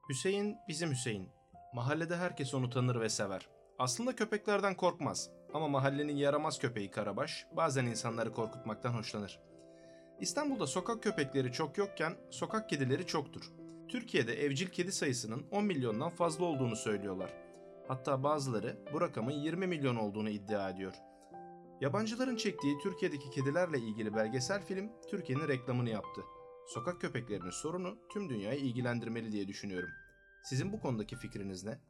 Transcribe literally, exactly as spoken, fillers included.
Hüseyin bizim Hüseyin. Mahallede herkes onu tanır ve sever. Aslında köpeklerden korkmaz ama mahallenin yaramaz köpeği Karabaş bazen insanları korkutmaktan hoşlanır. İstanbul'da sokak köpekleri çok yokken sokak kedileri çoktur. Türkiye'de evcil kedi sayısının on milyondan fazla olduğunu söylüyorlar. Hatta bazıları bu rakamın yirmi milyon olduğunu iddia ediyor. Yabancıların çektiği Türkiye'deki kedilerle ilgili belgesel film Türkiye'nin reklamını yaptı. Sokak köpeklerinin sorunu tüm dünyayı ilgilendirmeli diye düşünüyorum. Sizin bu konudaki fikriniz ne?